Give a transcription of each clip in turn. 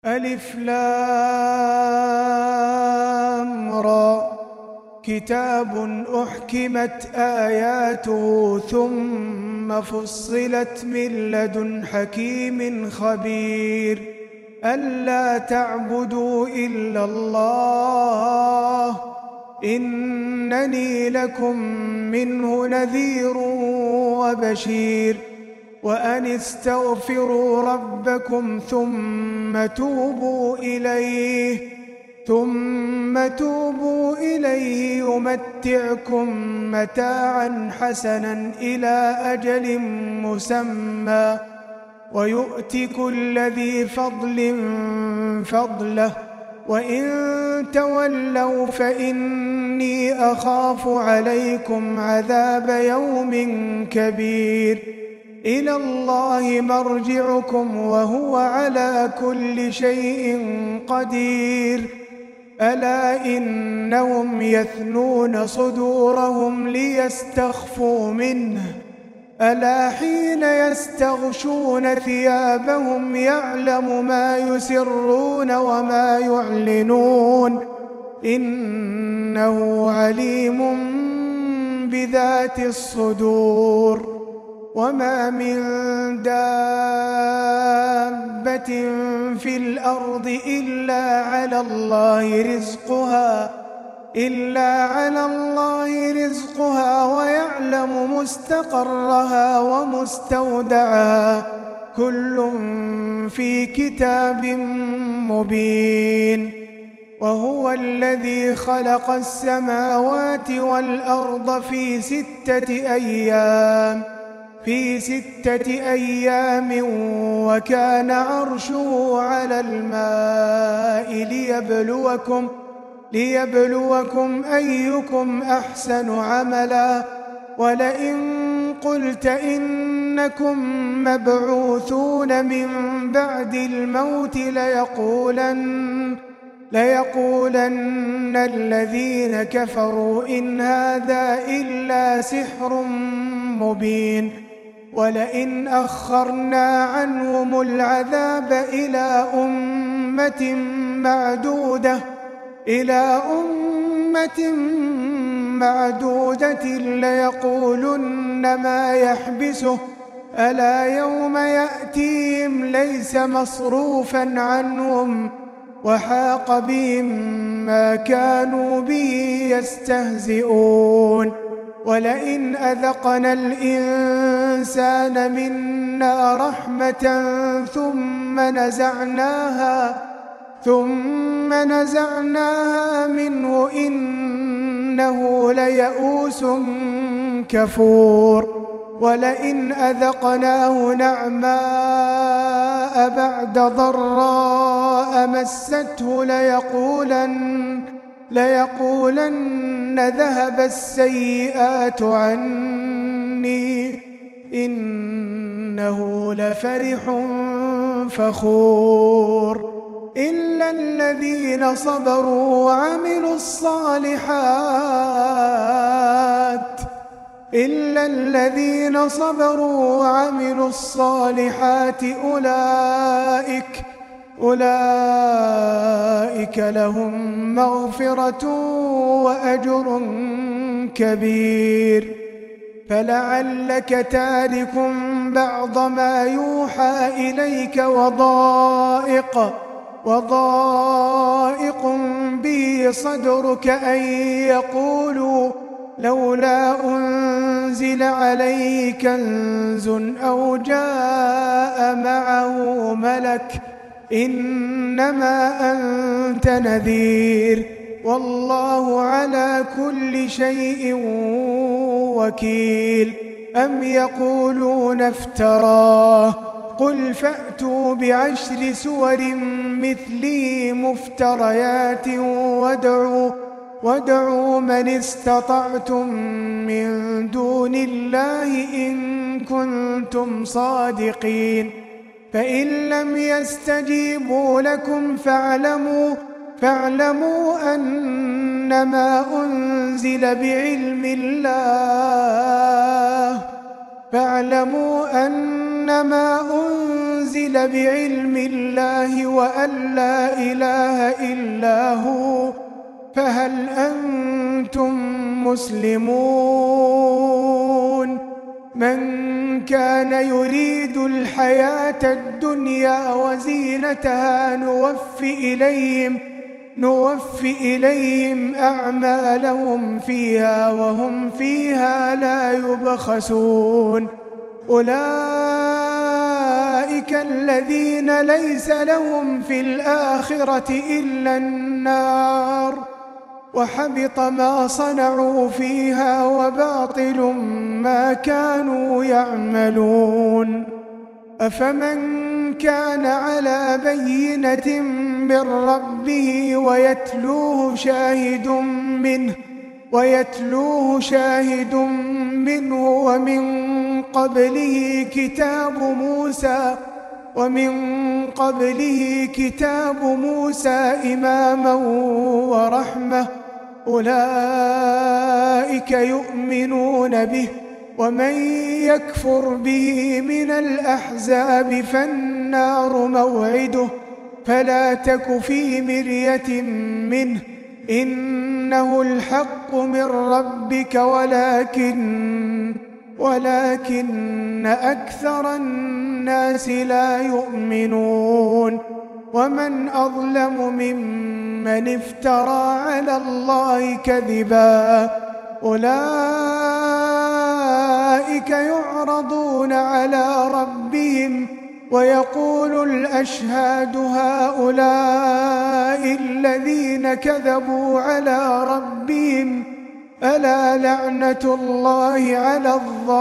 ألف لام را كتاب أحكمت آياته ثم فصلت من لدن حكيم خبير ألا تعبدوا إلا الله إنني لكم منه نذير وبشير وأن استغفروا ربكم ثم توبوا إليه يمتعكم متاعا حسنا إلى أجل مسمى ويؤت كل ذي فضل فضله وإن تولوا فإني أخاف عليكم عذاب يوم كبير إلى الله مرجعكم وهو على كل شيء قدير ألا إنهم يثنون صدورهم ليستخفوا منه ألا حين يستغشون ثيابهم يعلم ما يسرون وما يعلنون إنه عليم بذات الصدور وما من دابة في الأرض إلا على الله رزقها ويعلم مستقرها ومستودعها كل في كتاب مبين وهو الذي خلق السماوات والأرض في ستة أيام وكان عرشه على الماء ليبلوكم أيكم أحسن أملا ولئن قلت إنكم مبعوثون من بعد الموت ليقولن الذين كفروا إن هذا إلا سحر مبين ولئن أخرنا عنهم العذاب إلى أمة معدودة ليقولن ما يحبسه ألا يوم يأتيهم ليس مصروفا عنهم وحاق بهم ما كانوا به يستهزئون ولئن أذقنا الإنسان منا رحمة ثم نزعناها منه إنه ليئوس كفور ولئن أذقناه نعماء بعد ضراء مسته ليقولن ذهب السيئات عني إنه لفرح فخور إلا الذين صبروا وعملوا الصالحات أولئك لهم مغفرة وأجر كبير فلعلك تارك بعض ما يوحى إليك وضائق به صدرك أن يقولوا لولا أنزل عليه كنز أو جاء معه ملك إنما أنت نذير والله على كل شيء وكيل أم يقولون افتراه قل فأتوا بعشر سور مثله مفتريات وادعوا من استطعتم من دون الله إن كنتم صادقين فإن لم يستجيبوا لكم فاعلموا أنما أنزل بعلم الله فاعلموا أنما أنزل بعلم الله وأن لا إله إلا هو، فهل أنتم مسلمون؟ من كان يريد الحياة الدنيا وزينتها نوفي إليهم أعمالهم فيها وهم فيها لا يبخسون. أولئك الذين ليس لهم في الآخرة إلا النار، وحبط ما صنعوا فيها وباطل ما كانوا يعملون. أفمن كان على بينة من ربه ويتلوه شاهد منه ومن قبله كتاب موسى إماما ورحمة، أولئك يؤمنون به، ومن يكفر به من الأحزاب فالنار موعده، فلا تك في مرية منه، إنه الحق من ربك ولكن أكثر الناس لا يؤمنون. ومن أظلم ممن افترى على الله كذبا، أولئك يعرضون على ربهم ويقول الأشهاد هؤلاء الذين كذبوا على ربهم، ألا لعنة الله على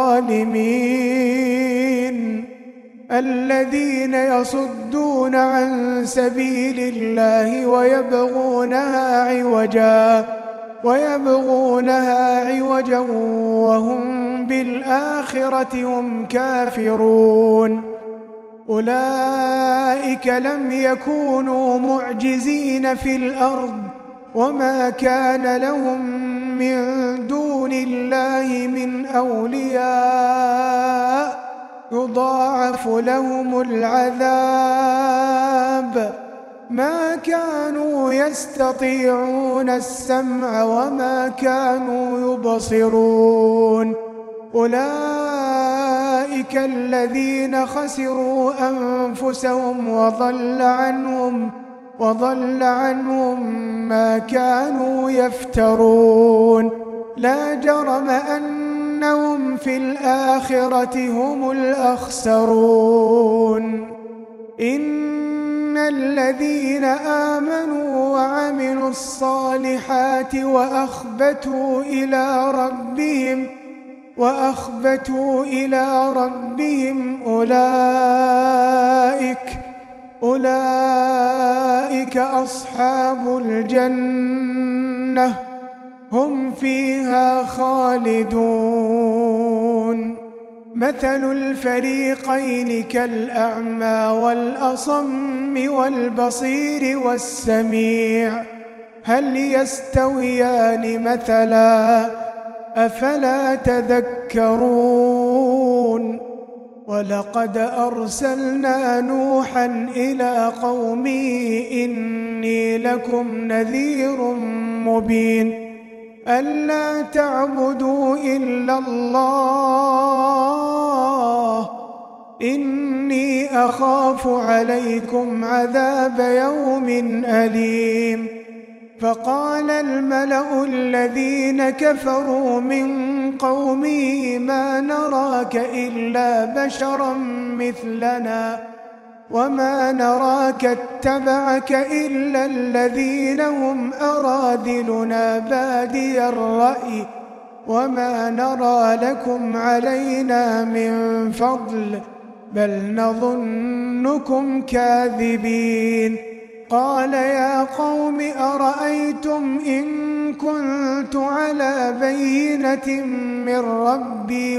الظالمين الذين يصدون عن سبيل الله ويبغونها عوجا وهم بالآخرة هم كافرون. أولئك لم يكونوا معجزين في الأرض، وما كان لهم من دون الله من أولياء يضاعف لهم العذاب، ما كانوا يستطيعون السمع وما كانوا يبصرون. أولئك الذين خسروا أنفسهم وضل عنهم ما كانوا يفترون. لا جرم أنهم في الآخرة هم الأخسرون. إن الذين آمنوا وعملوا الصالحات وأخبتوا إلى ربهم أولئك أصحاب الجنة، هم فيها خالدون. مثل الفريقين كالأعمى والأصم والبصير والسميع، هل يستويان مثلا؟ أفلا تذكرون. ولقد أرسلنا نوحا إلى قومه إني لكم نذير مبين، ألا تعبدوا إلا الله، إني أخاف عليكم عذاب يوم أليم. فقال الملأ الذين كفروا من قومه ما نراك إلا بشرا مثلنا وما نراك اتبعك إلا الذين هم أراذلنا بادي الرأي وما نرى لكم علينا من فضل بل نظنكم كاذبين. قال يا قوم أرأيتم إن كنت على بينة من ربي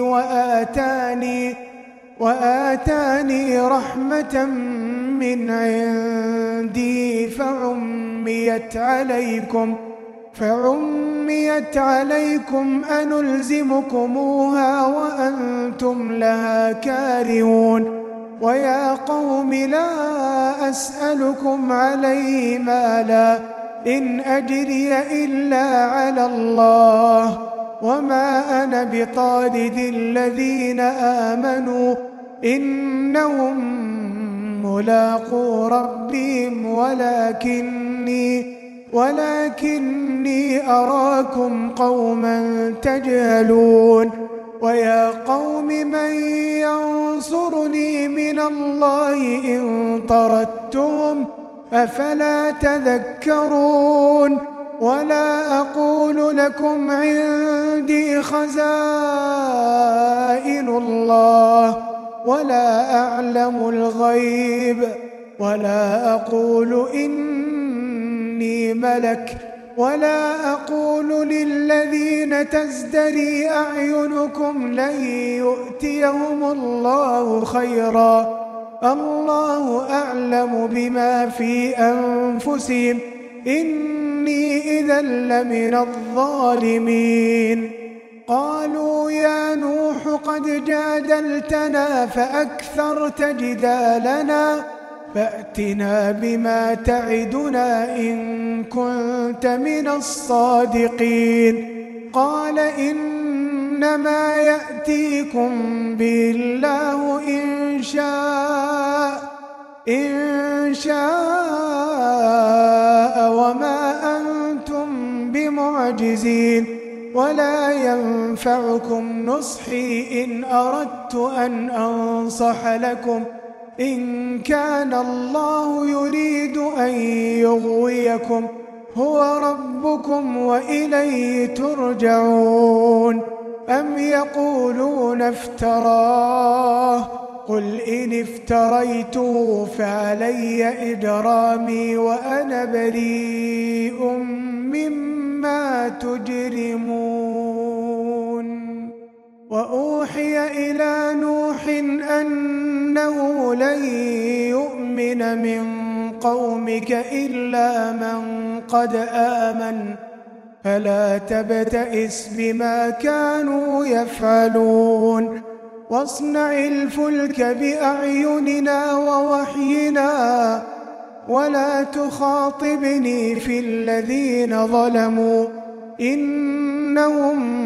وآتاني رحمة من عندي فعميت عميت عليكم أنلزمكموها وأنتم لها كارهون ويا قوم لا أسألكم عليه مالا إن أجري إلا على الله وما أنا بطارد الذين آمنوا إنهم ملاقو ربهم ولكني أراكم قوما تجهلون ويا قوم من ينصرني من الله إن طردتهم أفلا تذكرون ولا أقول لكم عندي خزائن الله ولا أعلم الغيب ولا أقول إني ملك ولا أقول للذين تزدري أعينكم لن يؤتيهم الله خيرا الله أعلم بما في أنفسهم إني إذا لمن الظالمين قالوا يا نوح قد جادلتنا فأكثرت جدالنا فأتنا بما تعدنا إن كنت من الصادقين قال إنما يأتيكم به الله إن شاء وما أنتم بمعجزين ولا ينفعكم نصحي إن أردت أن أنصح لكم إن كان الله يريد أن يغويكم هو ربكم وإليه ترجعون أم يقولون افتراه قل إن افتريته فعلي إجرامي وأنا بريء مما تجرمون وأوحي إلى نوح أنه لن يؤمن من قومك إلا من قد آمن فلا تبتئس بما كانوا يفعلون واصنع الفلك بأعيننا ووحينا ولا تخاطبني في الذين ظلموا إنهم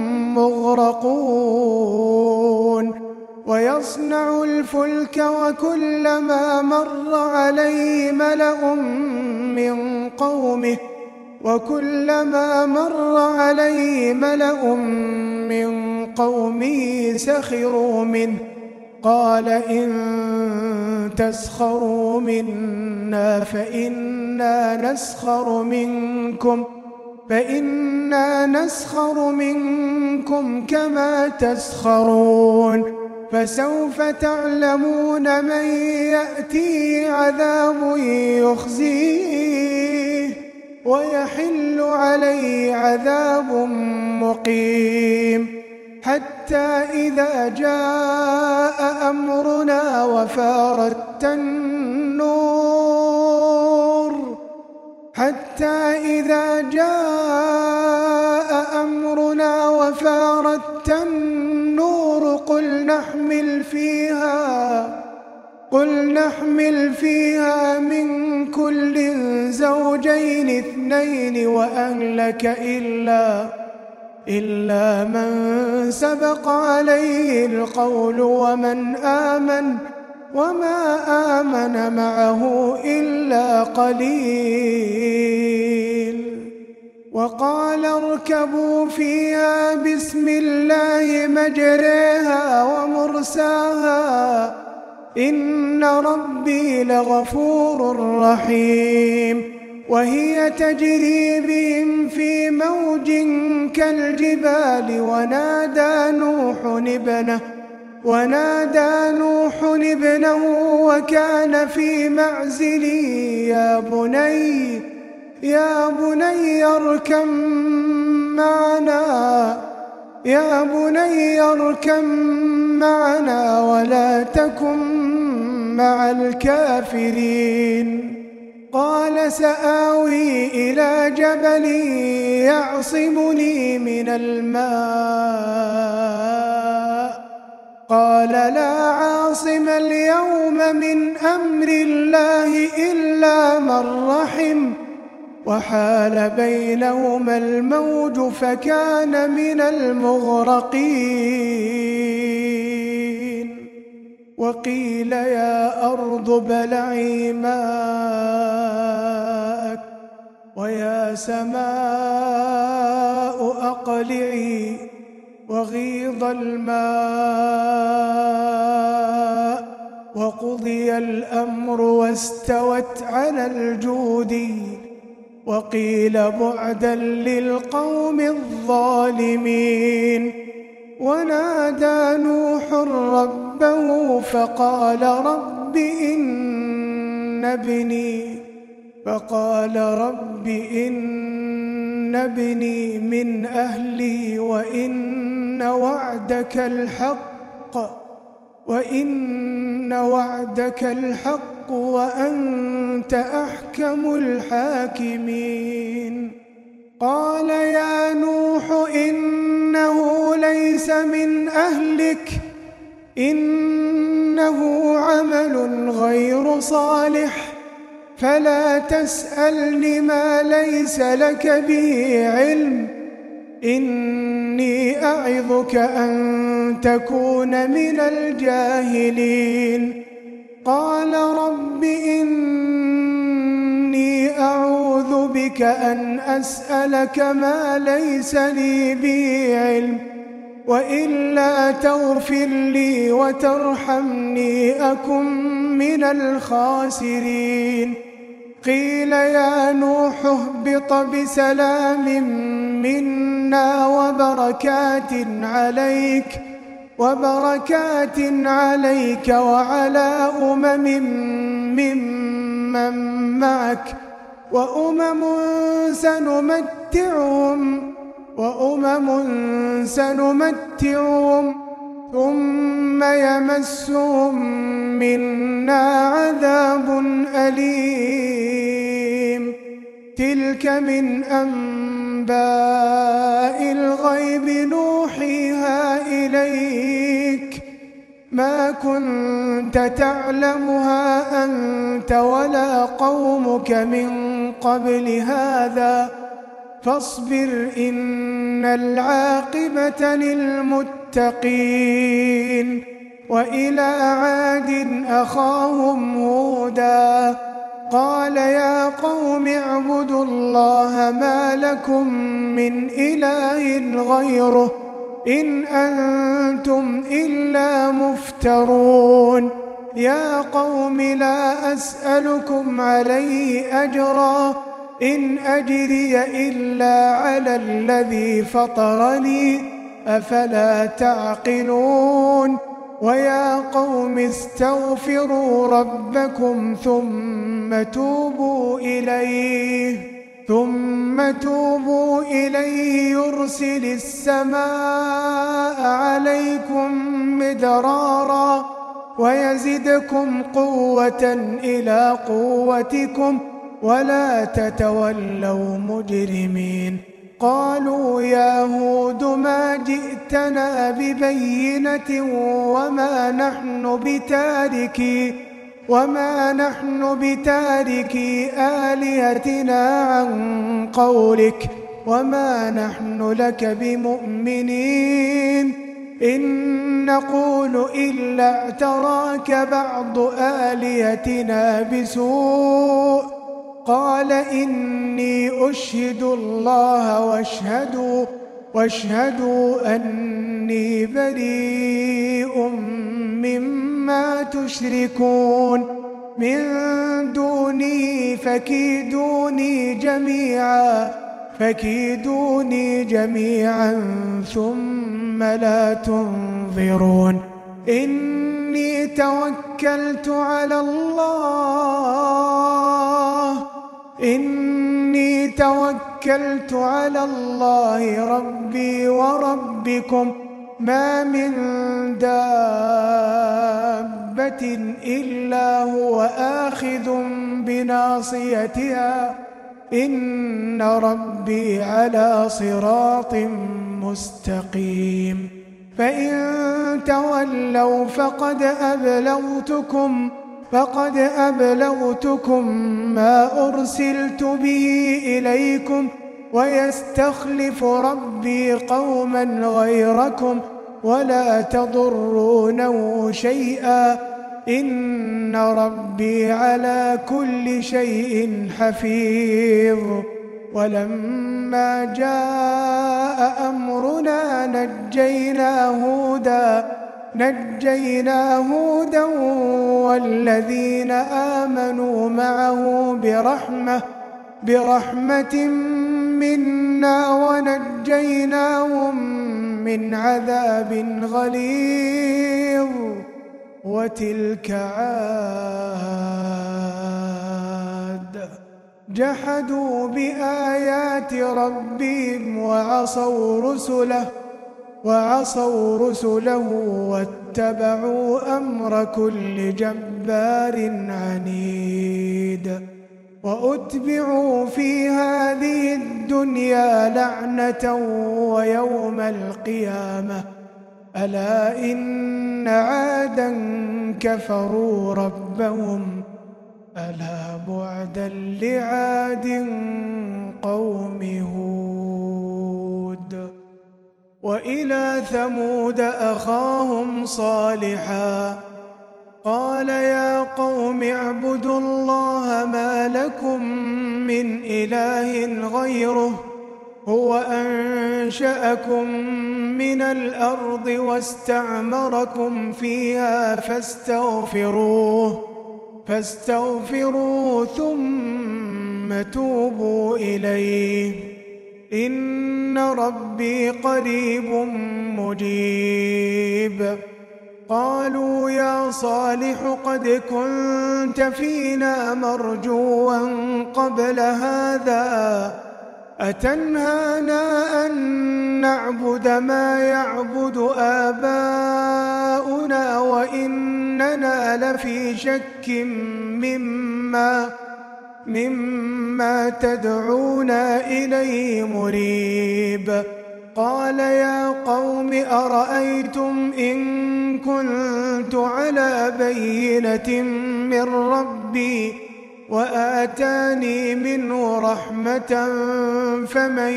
مغرقون ويصنع الفلك وكلما مر عليه ملأ من قومه سخروا منه قال إن تسخروا منا فإنا نسخر منكم كما تسخرون فسوف تعلمون من يأتيه عذاب يخزيه ويحل عليه عذاب مقيم حتى إذا جاء أمرنا وفارت النور قل نحمل فيها من كل زوجين اثنين وأهلك إلا من سبق عليه القول ومن آمن وما آمن معه إلا قليل وقال اركبوا فيها بسم الله مجريها ومرساها إن ربي لغفور رحيم وهي تجري بهم في موج كالجبال ونادى نوح ابنه وكان في معزل يا بني اركم معنا ولا تكن مع الكافرين قال سآوي إلى جبل يعصمني من الماء قال لا عاصم اليوم من أمر الله إلا من رحم وحال بينهما الموج فكان من المغرقين وقيل يا أرض ابلعي ماءك ويا سماء أقلعي وغيض الماء وقضي الأمر واستوت على الجودي وقيل بعدا للقوم الظالمين ونادى نوح ربه فقال رب إن ابني من أهلي وإن وعدك الحق وأنت أحكم الحاكمين قال يا نوح إنه ليس من أهلك إنه عمل غير صالح فلا تسألني ما ليس لك به علم إني أعظك أن تكون من الجاهلين قال رب إني أعوذ بك أن أسألك ما ليس لي به علم وإلا تغفر لي وترحمني أكن من الخاسرين قيل يا نوح اهبط بسلام منا وبركات عليك وعلى ممن معك وأمم سنمتعهم ثم يمسهم منا عذاب أليم تلك من أنباء الغيب نوحيها إليك ما كنت تعلمها أنت ولا قومك من قبل هذا فاصبر إن العاقبة للمتقين وإلى عاد أخاهم هودا قال يا قوم اعبدوا الله ما لكم من إله غيره إن أنتم إلا مفترون يا قوم لا أسألكم عليه أجرا إن أجري إلا على الذي فطرني أفلا تعقلون ويا قوم استغفروا ربكم ثم توبوا إليه يرسل السماء عليكم مدرارا ويزدكم قوة إلى قوتكم ولا تتولوا مجرمين قالوا يا هود ما جئتنا ببينة وما نحن بتاركي آلهتنا عن قولك وما نحن لك بمؤمنين إن نقول إلا اعتراك بعض آلهتنا بسوء قال إني أشهد الله واشهدوا أني بريء مما تشركون من دوني فكيدوني جميعا ثم لا تنظرون إني توكلت على الله ربي وربكم ما من دابة دابة إلا هو آخذ بناصيتها إن ربي على صراط مستقيم فإن تولوا فقد أبلغتكم ما أرسلت به إليكم ويستخلف ربي قوما غيركم ولا تضرونه شيئا إن ربي على كل شيء حفيظ ولما جاء أمرنا نجينا هودا والذين آمنوا معه برحمة منا ونجيناهم من عذاب غليظ وتلك عاد جحدوا بآيات ربهم وعصوا رسله واتبعوا أمر كل جبار عنيد وأتبعوا في هذه الدنيا لعنة ويوم القيامة ألا إن عادا كفروا ربهم ألا بعدا لعاد قوم هود وإلى ثمود أخاهم صالحا قال يا قوم اعبدوا الله ما لكم من إله غيره هو أنشأكم من الأرض واستعمركم فيها فاستغفروه ثم توبوا إليه إن ربي قريب مجيب قالوا يا صالح قد كنت فينا مرجوا قبل هذا أتنهانا أن نعبد ما يعبد آباؤنا وإننا لفي شك مما تدعونا إليه مريب قال يا قوم أرأيتم إن كنت على بينة من ربي وآتاني منه رحمة فمن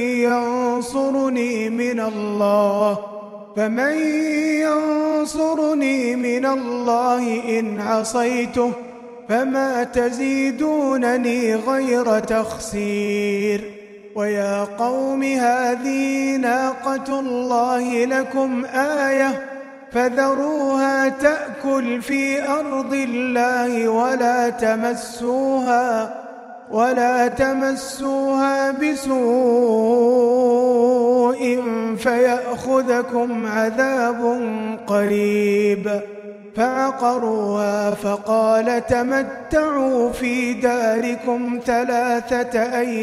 ينصرني من الله إن عصيته فما تزيدونني غير تخسير ويا قوم هذه ناقة الله لكم آية فذروها تأكل في أرض الله ولا تمسوها بسوء فيأخذكم عذاب قريب فعقروها فقال تمتعوا في داركم 3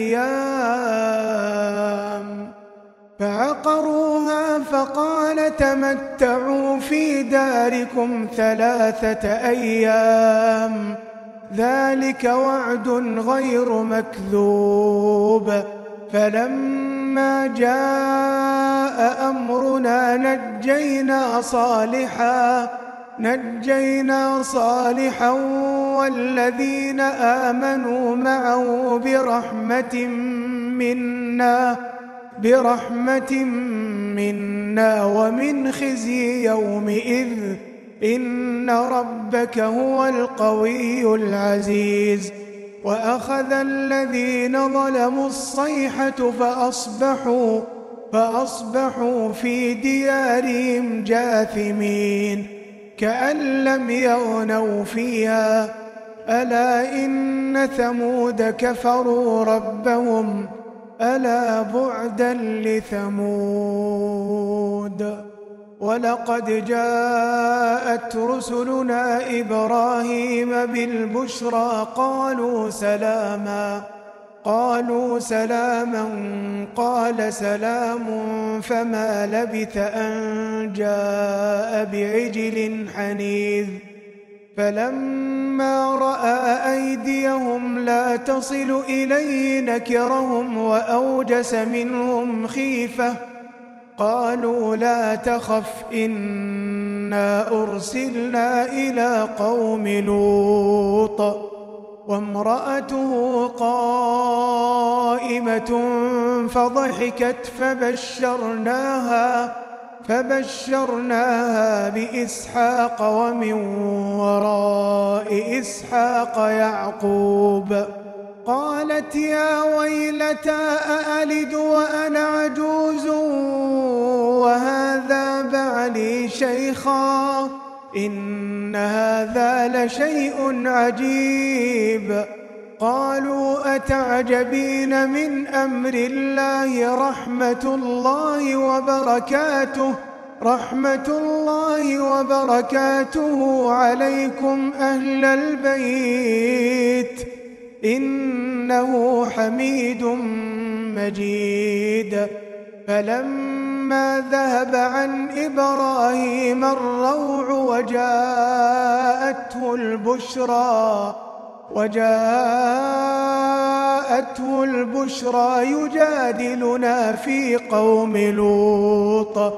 أيام فعقروها فقال تمتعوا في داركم 3 أيام ذلك وعد غير مكذوب فلما جاء أمرنا نجينا صالحا والذين آمنوا معه برحمة منا ومن خزي يومئذ إن ربك هو القوي العزيز وأخذ الذين ظلموا الصيحة فأصبحوا في ديارهم جاثمين كأن لم يغنوا فيها ألا إن ثمود كفروا ربهم ألا بعدا لثمود ولقد جاءت رسلنا إبراهيم بالبشرى قالوا سلاما قال سلام فما لبث أن جاء بعجل حنيذ فلما رأى أيديهم لا تصل إليه نكرهم وأوجس منهم خيفة. قالوا لا تخف إنا أرسلنا إلى قوم لوط وامرأته قائمة فضحكت فبشرناها بإسحاق ومن وراء إسحاق يعقوب. قالت يا ويلتى أألد وأنا عجوز وهذا بعلي شيخا إن هذا لشيء عجيب. قالوا أتعجبين من أمر الله رحمة الله وبركاته عليكم أهل البيت إنه حميد مجيد. فلما ذهب عن إبراهيم الروع وجاءته البشرى يجادلنا في قوم لوط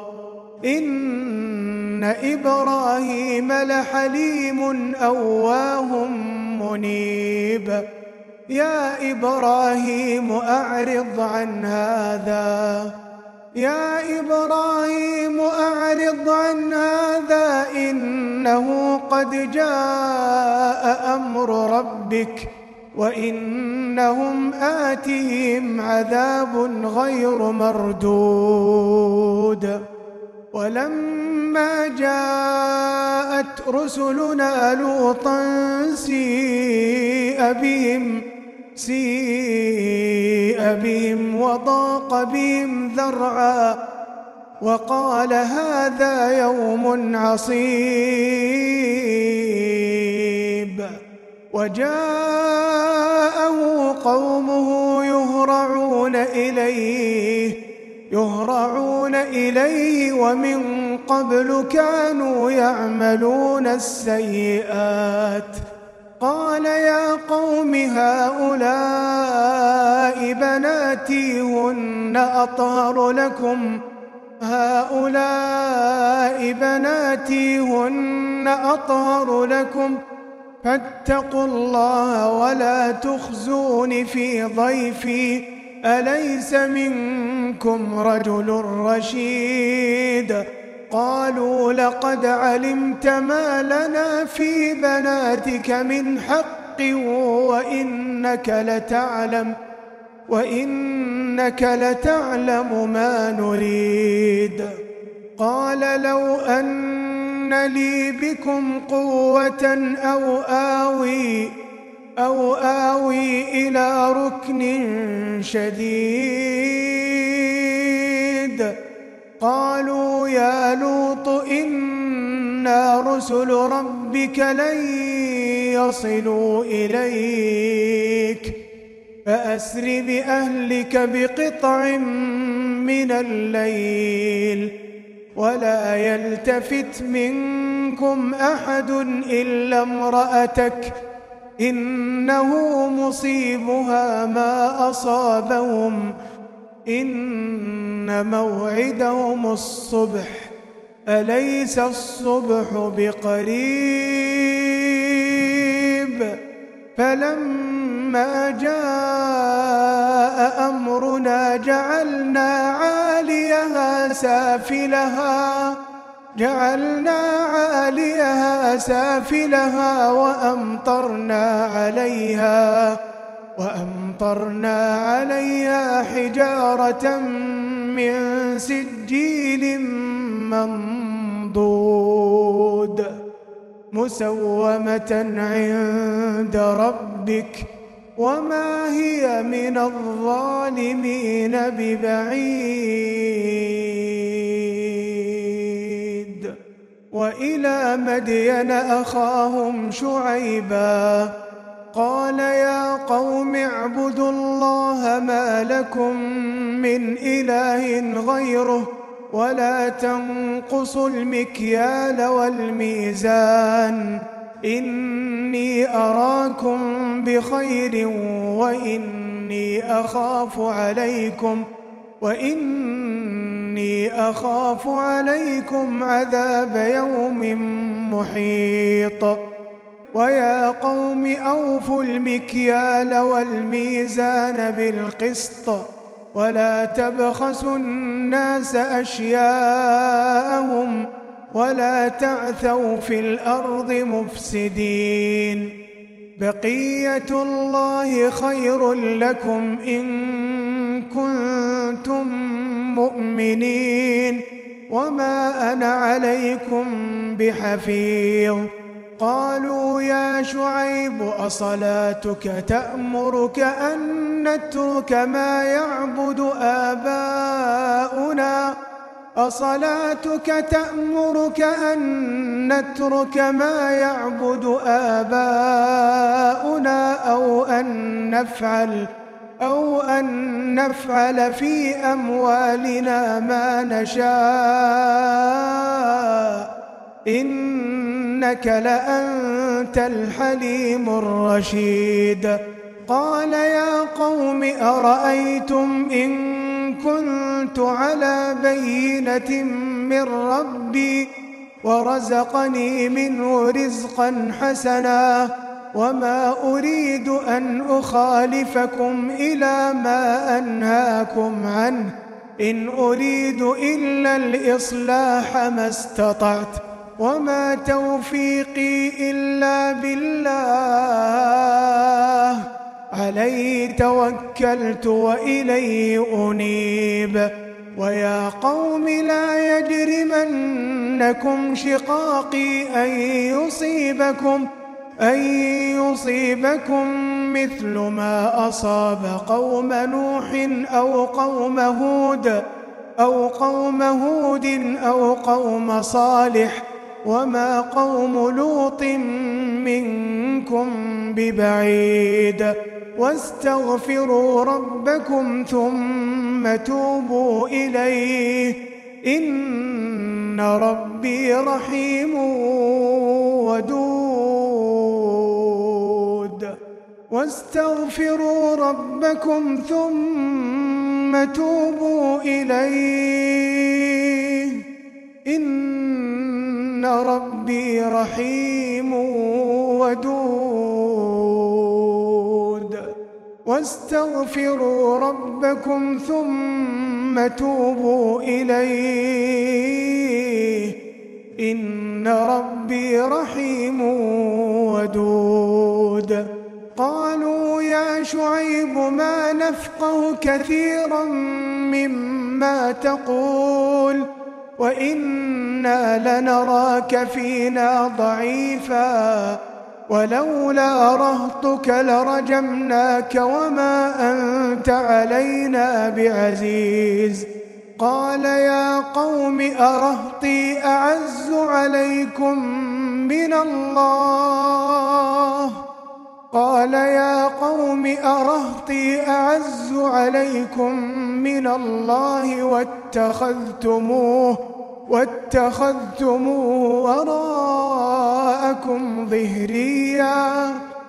إن إبراهيم لحليم أواه منيب. يا إبراهيم أعرض عن هذا إنه قد جاء أمر ربك وإنهم آتيهم عذاب غير مردود. ولما جاءت رسلنا لوطا سيء بهم وضاق بهم ذرعا وقال هذا يوم عصيب. وجاءه قومه يهرعون إليه ومن قبل كانوا يعملون السيئات. قال يا قوم هؤلاء بناتي هن أطهر لكم فاتقوا الله ولا تخزون في ضيفي أليس منكم رجل رشيد. قالوا لقد علمت ما لنا في بناتك من حق وإنك لتعلم ما نريد. قال لو أن لي بكم قوة أو آوي إلى ركن شديد. قالوا يا لوط إنا رسل ربك لن يصلوا إليك فأسر بأهلك بقطع من الليل ولا يلتفت منكم أحد إلا امرأتك إنه مصيبها ما أصابهم إن موعدهم الصبح أليس الصبح بقريب. فلما جاء أمرنا جعلنا عاليها سافلها وأمطرنا عليها حجارة من سجيل منضود مسومة عند ربك وما هي من الظالمين ببعيد. وإلى مدين أخاهم شعيبا قال يا قوم اعبدوا الله ما لكم من إله غيره ولا تنقصوا المكيال والميزان إني أراكم بخير وإني أخاف عليكم عذاب يوم محيط. ويا قوم أوفوا المكيال والميزان بالقسط ولا تبخسوا الناس أشياءهم ولا تعثوا في الأرض مفسدين. بقية الله خير لكم إن كنتم مؤمنين وما أنا عليكم بحفيظ. قالوا يا شعيب أصلاتك تأمرك أن نترك ما يعبد آباؤنا أو أن نفعل في أموالنا ما نشاء إنك لأنت الحليم الرشيد. قال يا قوم أرأيتم إن كنت على بينة من ربي ورزقني منه رزقا حسنا وما أريد أن أخالفكم إلى ما أنهاكم عنه إن أريد إلا الإصلاح ما استطعت وما توفيقي إلا بالله عليه توكلت وإليه أنيب. ويا قوم لا يجرمنكم شقاقي أن يصيبكم مثل ما أصاب قوم نوح أو قوم هود أو قوم صالح وما قوم لوط منكم ببعيد. واستغفروا ربكم ثم توبوا إليه إن ربي رحيم ودود. واستغفروا ربكم ثم توبوا إليه إن ربي رحيم ودود. واستغفروا ربكم ثم توبوا إليه إن ربي رحيم ودود. قالوا يا شعيب ما نفقه كثيرا مما تقول وإنا لنراك فينا ضعيفا ولولا رهطك لرجمناك وما أنت علينا بعزيز. قال يا قوم أرهطي أعز عليكم من الله واتخذتموه وراءكم ظهريا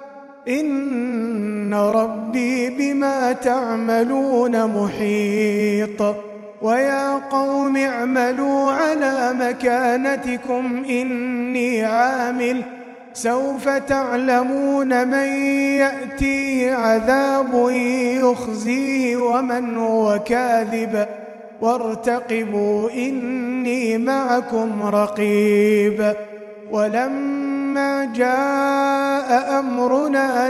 إن ربي بما تعملون محيط. ويا قوم اعملوا على مكانتكم إني عامل سوف تعلمون من يأتيه عذاب يخزيه ومن هو كاذب وارتقبوا إني معكم رقيب. ولما جاء أمرنا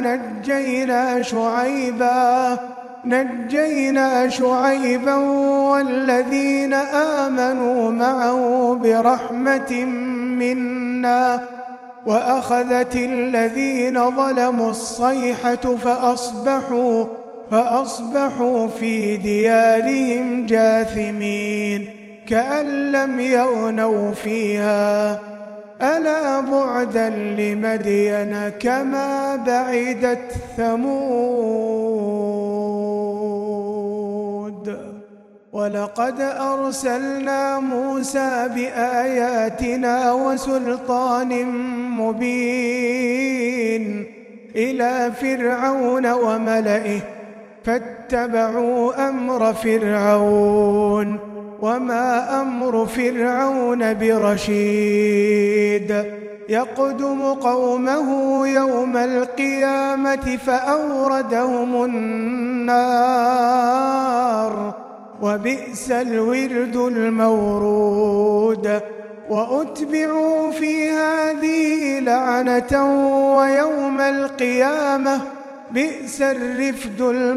نجينا شعيبا والذين آمنوا معه برحمة منا وأخذت الذين ظلموا الصيحة فأصبحوا في ديارهم جاثمين كأن لم يغنوا فيها ألا بعدا لمدين كما بعدت ثمود. ولقد أرسلنا موسى بآياتنا وسلطان مبين إلى فرعون وملئه فاتبعوا أمر فرعون وما أمر فرعون برشيد يقدم قومه يوم القيامة فأوردهم النار وبئس الورد المورود وأتبعوا في هذه لعنة ويوم القيامة بئس الرفد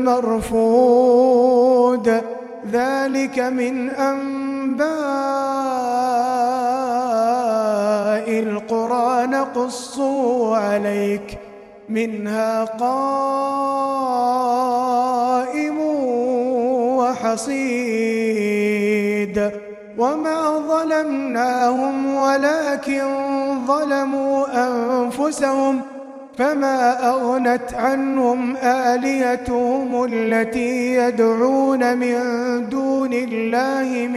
المرفود ذلك من أنباء القرى نقصه عليك منها قائم وحصيد وما ظلمناهم ولكن ظلموا أنفسهم فما أغنت عنهم آلهتهم التي يدعون من دون الله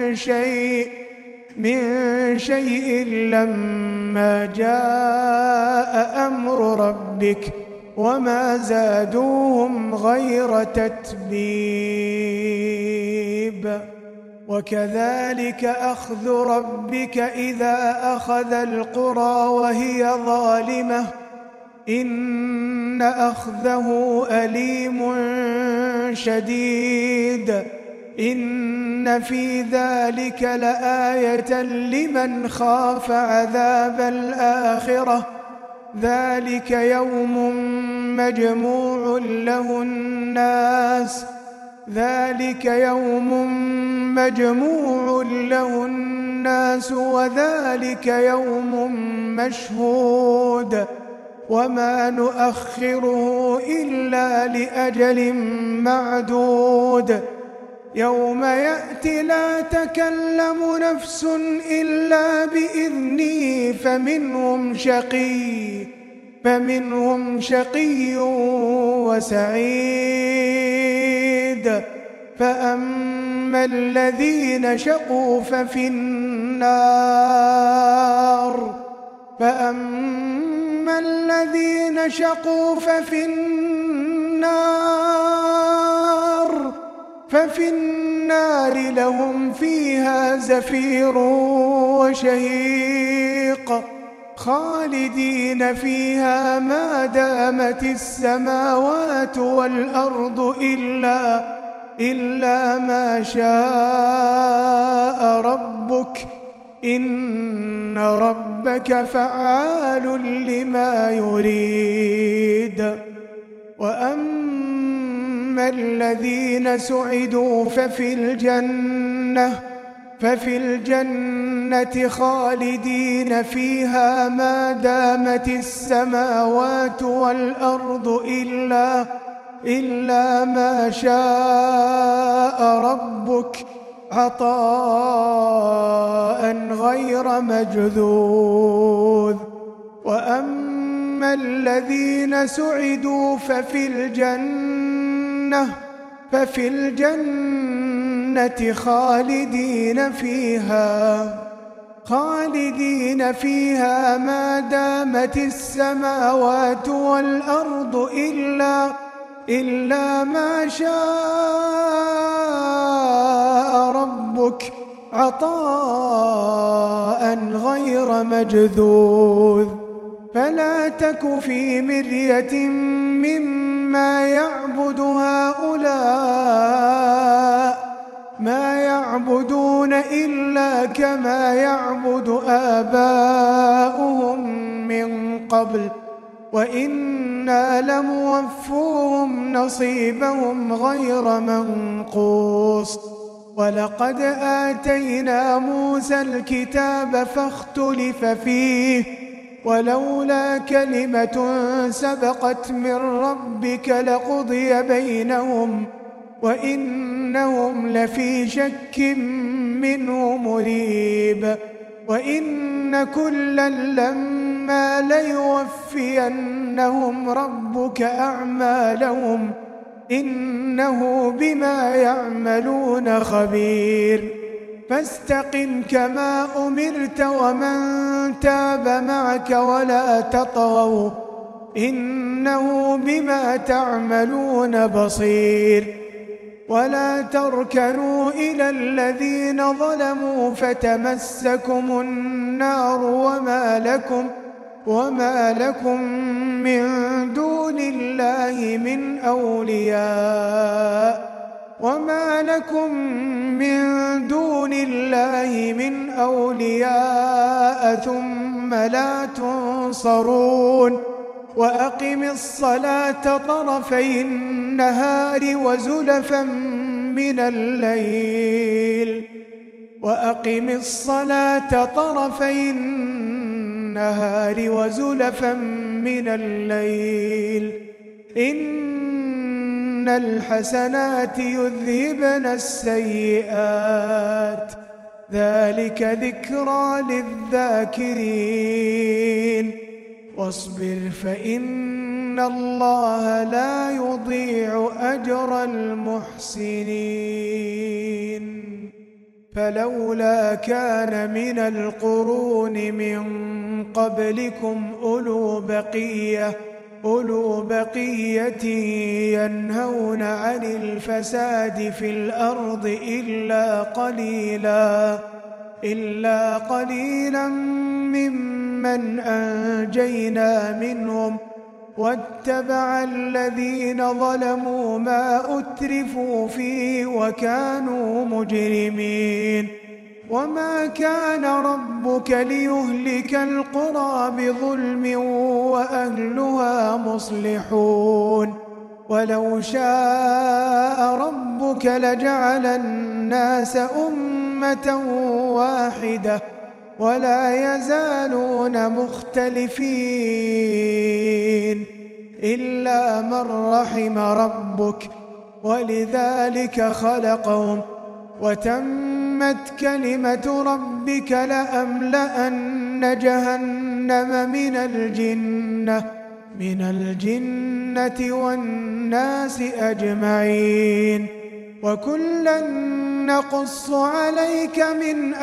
من شيء لما جاء أمر ربك وما زادوهم غير تتبيب وكذلك أخذ ربك إذا أخذ القرى وهي ظالمة إن أخذه أليم شديد إن في ذلك لآية لمن خاف عذاب الآخرة ذلك يوم مجموع له الناس وذلك يوم مشهود وما نؤخره إلا لأجل معدود يوم يأتي لا تكلم نفس إلا بإذنه فمنهم شقي وسعيد فأما الذين شقوا ففي النار لهم فيها زفير وشهيق خالدين فيها ما دامت السماوات والأرض إلا ما شاء ربك إن ربك فعال لما يريد وأما الذين سعدوا ففي الجنة خالدين فيها ما دامت السماوات والأرض إلا ما شاء ربك عطاء غير مجذوذ وأما الذين سعدوا ففي الجنة خالدين فيها ما دامت السماوات والأرض إلا ما شاء ربك عطاء غير مجذوذ فلا تك في مرية مما يعبد هؤلاء ما يعبدون إلا كما يعبد آباؤهم من قبل وإنا لموفوهم نصيبهم غير منقوص ولقد آتينا موسى الكتاب فاختلف فيه ولولا كلمة سبقت من ربك لقضي بينهم وإنهم لفي شك منه مريب وإن كلا لما ليوفينهم ربك أعمالهم إنه بما يعملون خبير فاستقم كما أمرت ومن تاب معك ولا تطغوا إنه بما تعملون بصير ولا تركنوا إلى الذين ظلموا فتمسكم النار وما لكم من دون الله من أولياء ثم لا تنصرون وأقم الصلاة طرفي النهار وزلفا من الليل إن الحسنات يذهبن السيئات ذلك ذكرى للذاكرين واصبر فإن الله لا يضيع أجر المحسنين فلولا كان من القرون من قبلكم أولو بقية ينهون عن الفساد في الأرض إلا قليلا ممن أنجينا منهم واتبع الذين ظلموا ما أترفوا فيه وكانوا مجرمين وما كان ربك ليهلك القرى بظلم وأهلها مصلحون ولو شاء ربك لجعل الناس أمة واحدة ولا يزالون مختلفين إلا من رحم ربك ولذلك خلقهم وتمت كلمة ربك لأملأن جهنم من الجنة والناس أجمعين وكلا نقص عليك من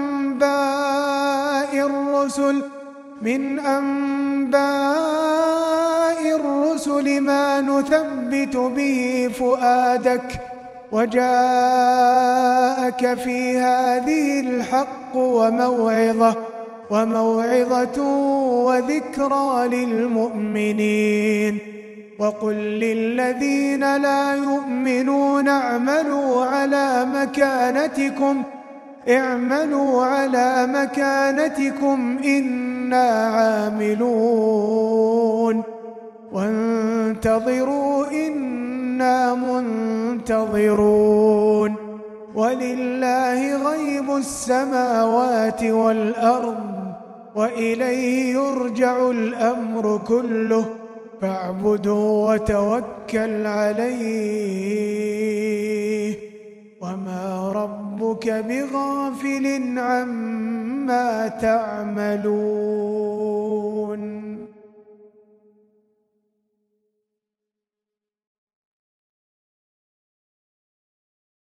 أنباء الرسل ما نثبت به فؤادك وجاءك في هذه الحق وموعظة وذكرى للمؤمنين وقل للذين لا يؤمنون اعملوا على مكانتكم إنا عاملون وانتظروا إنا منتظرون ولله غيب السماوات والأرض وإليه يرجع الأمر كله فاعبده وتوكل عليه وما ربك بغافل عما تعملون